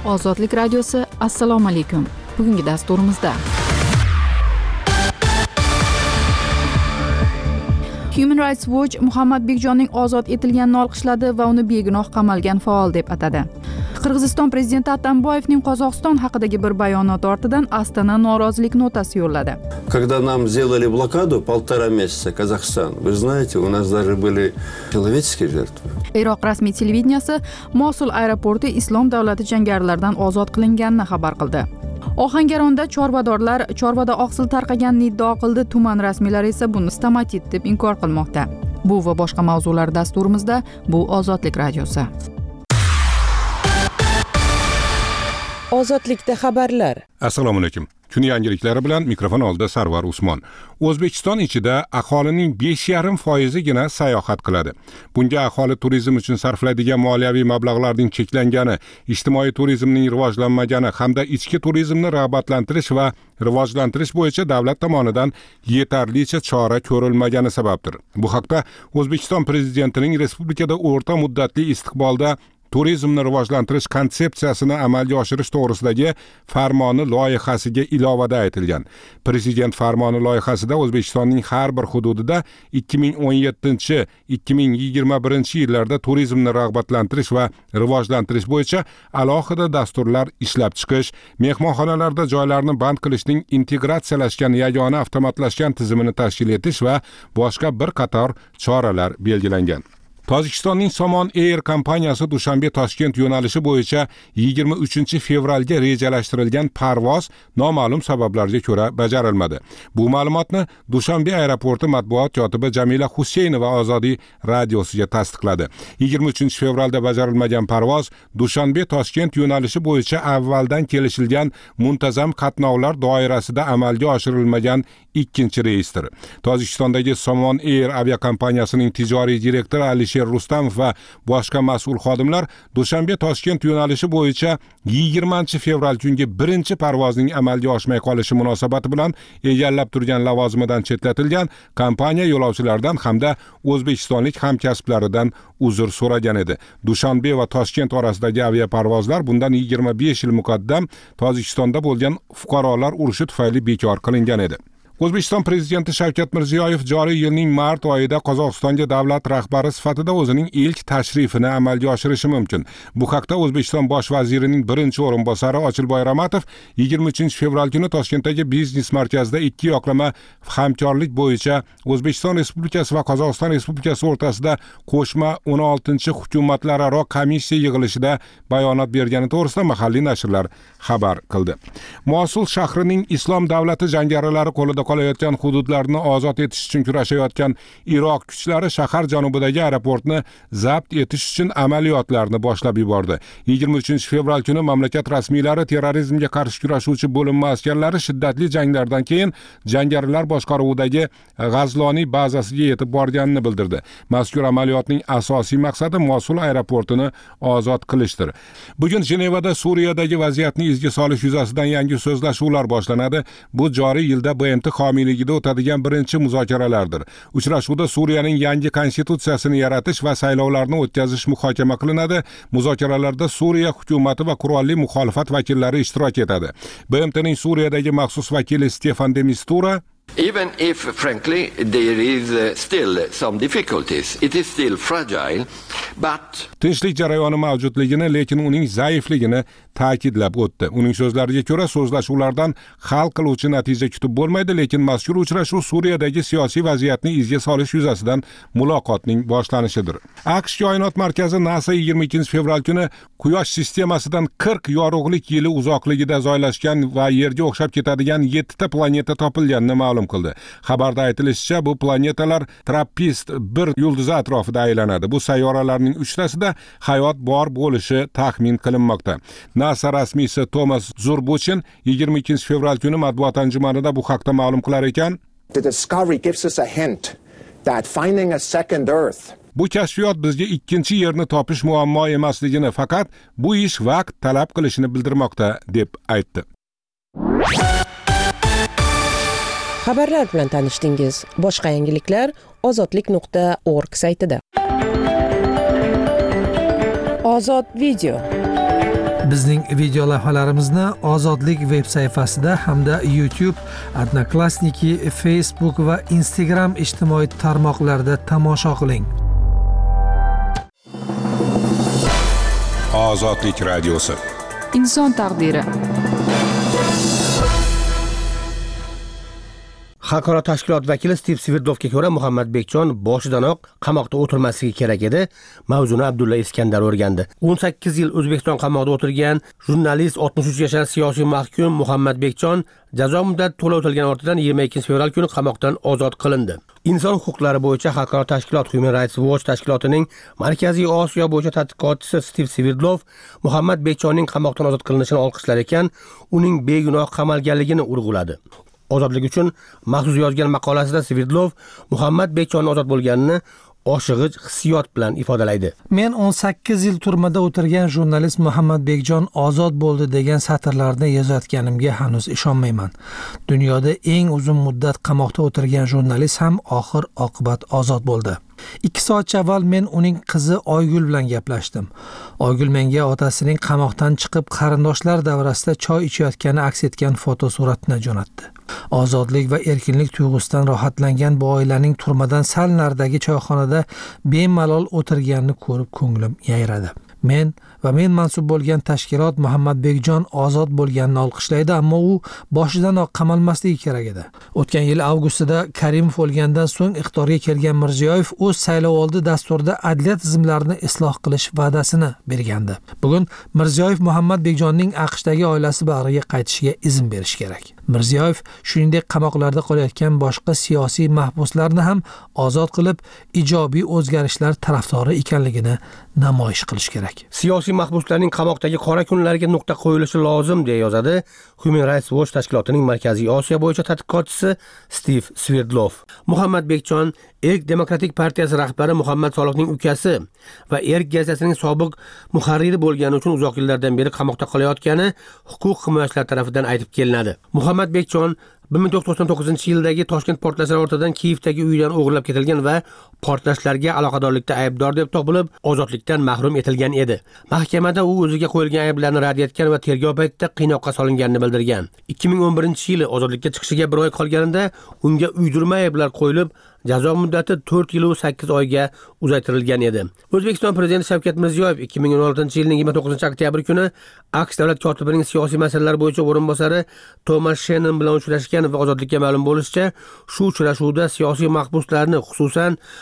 Ozodlik radiosi, assalomu alaykum. Bugungi dasturimizda Human Rights Watch Muhammad Bekjonning ozod etilganini olqishladi va uni begunoh qamalgan faol deb atadi. Qirg'iziston prezidenti Atamboyevning Qozog'iston haqidagi bir bayonoti ortidan Astana norozilik notasi yo'lladi. Когда нам сделали блокаду 1,5 месяца Казахстан, вы знаете, у нас даже были человеческие жертвы. Iroq rasmiy televideniyasi Mosul aeroporti Islom davlati jangarilaridan ozod qilinganini xabar qildi. Ohangaronda chorvadorlar chorvada oqsil tarqaganini iddao qildi, tuman rasmiylari esa buni stomatit deb inkor qilmoqda. Bu va boshqa mavzular dasturimizda. Bu Ozodlik radiosi. Ozodlikda xabarlar. Assalomu alaykum. Kun yangiliklari bilan mikrofon oldida Sarvar Usmon. O'zbekiston ichida aholining 5,5%gina sayohat qiladi. Bunga aholi turizm uchun sarflaydigan moliyaviy mablag'larning cheklangani, ijtimoiy turizmning rivojlanmagani hamda ichki turizmni rag'batlantirish va rivojlantirish bo'yicha davlat tomonidan yetarlicha chora ko'rilmagani sababdir. Bu haqda O'zbekiston prezidentining respublikada o'rta muddatli istiqbolda turizmni rivojlantirish konsepsiyasini amalga oshirish to'g'risidagi farmoni loyihasiga ilovada aytilgan. Prezident farmoni loyihasida O'zbekistonning har bir hududida 2017-2021 yillarda turizmni rag'batlantirish va rivojlantirish bo'yicha alohida dasturlar ishlab chiqish, mehmonxonalarda joylarni band qilishning integratsiyalashgan yagona avtomatlashgan tizimini tashkil etish va boshqa bir qator choralar belgilangan. Tojikistonning Somon Air kompaniyasi Dushanbe-Toshkent yo'nalishi bo'yicha 23 fevralga rejalashtirilgan parvoz noma'lum sabablarga ko'ra bajarilmadi. Bu ma'lumotni Dushanbe aeroporti matbuot kotibi Jamila Huseynova Ozodiy radiosiga tasdiqladi. 23 fevralda bajarilmagan parvoz Dushanbe-Toshkent yo'nalishi bo'yicha avvaldan kelishilgan muntazam qatnovlar doirasida amalga oshirilmagan ikkinchi reysdir. Tojikistondagi Somon Air aviakompaniyasining tijoriy direktori Alisher Rustamov va boshqa mas'ul xodimlar Dushanbe-Toshkent yo'nalishi bo'yicha 20 fevral kungi birinchi parvozning amalga oshmay qolishi munosabati bilan egallab turgan lavozimidan chetlatilgan, kompaniya yo'lovchilardan hamda o'zbekistonlik hamkasblaridan uzr so'ragan edi. Dushanbe va Toshkent orasidagi aviaparvozlar bundan 25 yil muqaddam Tojikistonda bo'lgan fuqarolar urushi tufayli bekor qilingan edi. O'zbekiston prezidenti Shavkat Mirziyoyev joriy yilning mart oyida Qozog'istonga davlat rahbari sifatida o'zining ilk tashrifini amalga oshirishi mumkin. Bu haqda O'zbekiston bosh vazirining birinchi o'rinbosari Ochilboy Ramatov 23 fevral kuni Toshkentdagi biznes markazida ikki yoqlama hamkorlik bo'yicha O'zbekiston Respublikasi va Qozog'iston Respublikasi o'rtasida qo'shma 16-hukumatlararo komissiya yig'ilishida bayonot bergani to'g'risida mahalliy nashrlar xabar qildi. Mosul shahrining Islom davlati jangarilari qo'lida qolayotgan hududlarni ozod etish uchun kurashayotgan Iroq kuchlari shahar janubidagi aeroportni zabt etish uchun amaliyotlarni boshlab yubordi. 23 fevral kuni mamlakat rasmiylari terrorizmga qarshi kurashuvchi bo'linma askarlari shiddatli janglardan keyin jangarilar boshqaruvidagi G'azloniy bazasiga yetib borganini bildirdi. Mazkur amaliyotning asosiy maqsadi Mosul aeroportini ozod qilishdir. Bugun Jenevada Suriyadagi vaziyatni izga solish yuzasidan yangi so'zlashuvlar boshlanadi. Bu joriy yilda BMT homiyligida o'tadigan birinchi muzokaralardir. Uchrashuvda Suriyaning yangi konstitutsiyasini yaratish va saylovlarni o'tkazish muhokama qilinadi. Muzokaralarda Suriya hukumati va qurolli muxolifat vakillari ishtirok etadi. BMTning Suriyadagi maxsus vakili Stefan de Mistura Even if, frankly, there is still some difficulties, it is still fragile, but tinchlik jarayoni mavjudligini, lekin uning zaifligini ta'kidlab o'tdi. Uning so'zlariga ko'ra, so'zlashuvlardan hal qiluvchi natija kutib bo'lmaydi, lekin mazkur uchrashuv Suriyadagi siyosiy vaziyatni izga solish yuzasidan muloqotning boshlanishidir. AQSh koinot markazi NASA 22 fevral kuni Quyosh sistemasidan 40 yorug'lik yili uzoqligida joylashgan va Yerga o'xshab ketadigan 7 ta planeta topilganini ma'lum qildi. Xabarda aytilishicha, bu planetalar Trappist-1 yulduzi atrofida aylanadi. Bu sayyoralarning 3 tasida hayot bor bo'lishi taxmin qilinmoqda. NASA rasmiysi Thomas Zurbuchen 22 fevral kuni matbuot anjumanida bu haqda ma'lum qilar ekan, The discovery gives us a hint that finding a second Earth bu kashfiyot bizga ikkinchi yerni topish muammo emasligini, faqat bu ish vaqt talab qilishini bildirmoqda deb aytdi. Xabarlar bilan tanishdingiz. Boshqa yangiliklar ozodlik.org saytida. Ozod video. Bizning video lavhalarimizni Ozodlik veb sayfasida hamda YouTube, Odnoklassniki, Facebook va Instagram ijtimoiy tarmoqlarida tomosha qiling. Ozodlik radiosi. Inson taqdiri. Xalqaro tashkilot vakili Steve Svirdlovga ko'ra Muhammad Bekjon boshidanoq qamoqda o'tirmasligi kerak edi. Mavzuni Abdulla Iskandar o'rgandi. 18 yil O'zbekiston qamoqda o'tirgan jurnalist 63 yoshli siyosiy mahkum Muhammad Bekjon jazo muddati to'la o'tilgan ortidan 22 fevral kuni qamoqdan ozod qilindi. Inson huquqlari bo'yicha xalqaro tashkilot Human Rights Watch tashkilotining Markaziy Osiyo bo'yicha tadqiqotchisi Steve Svirdlov Muhammad Bekjonning qamoqdan ozod qilinishini olqishlar ekan, uning begunoh qamalganligini urg'uladi. Ozodlik uchun maxsus yozgan maqolasida Svirdlov Muhammad Bekjonning ozod bo'lganini oshig'ich hissiyot bilan ifodalaydi. Men 18 yil turmada o'tirgan jurnalist Muhammad Bekjon ozod bo'ldi degan satrlarni yozayotganimga hanuz ishonmayman. Dunyoda eng uzun muddat qamoqda o'tirgan jurnalist ham oxir oqibat ozod bo'ldi. 2 soat avval men uning qizi Oygul bilan gaplashdim. Oygul menga otasining qamoqdan chiqib qarindoshlar davrasida choy ichayotgani aks etgan fotosuratni jo'natdi. Ozodlik va erkinlik tuyg'usidan rohatlangan bu oilaning turmadan sal naridagi choyxonada bemalol o'tirganini ko'rib ko'nglim yayradi. Men mansub bo'lgan tashkilot Muhammad Bekjon ozod bo'lganini olqishlaydi, ammo u boshidanoq qamalmasligi kerak edi. O'tgan yil avgustida Karimov o'lgandan so'ng iqtidorga kelgan Mirziyoyev o'z saylovoldi dasturida adliya tizimlarini isloh qilish va'dasini bergandi. Bugun Mirziyoyev Muhammad Bekjonning AQShdagi oilasi bag'riga qaytishiga izn berish kerak. Mirziyoyev shuningdek qamoqlarda qolayotgan boshqa siyosiy mahbuslarni ham ozod qilib, ijobiy o'zgarishlar tarafdori ekanligini namoyish qilish kerak. Siyosiy mahbuslarning qamoqdagi qora kunlariga nuqta qo'yilishi lozim, deya yozadi Human Rights Watch tashkilotining Markaziy Osiyo bo'yicha tadqiqotchisi Steve Svirdlov. Muhammad Bekjon Erk Demokratik partiyasi rahbari Muhammad Solihning ukasi va Erk gazetasining sobiq muharriri bo'lgani uchun uzoq yillardan beri qamoqda qolayotgani huquq himoyachilar tomonidan aytib kelinadi. Muhammad Bekjon 1999-yildagi Toshkent portlashlari ortidan Kiyevdagi uyidan o'g'irlab ketilgan va portlashlarga aloqadorlikda aybdor deb topilib, ozodlikdan mahrum etilgan edi. Mahkamada u o'ziga qo'yilgan ayblarni rad etgan va tergov paytida qiynoqqa solinganini bildirgan. 2011-yili ozodlikka chiqishiga 1 oy qolganida unga uydirma ayblar qo'yilib, jazo muddati 4 yil va 8 oyga uzaytirilgan edi. O'zbekiston prezidenti Shavkat Mirziyoyev 2016-yilning 29-oktyabr kuni AQSh davlat kotibining siyosiy masalalar bo'yicha o'rinbosari Thomas Shannon bilan uchrashgan va ozodlikka ma'lum bo'lishicha, shu uchrashuvda siyosiy mahbuslarni, xususan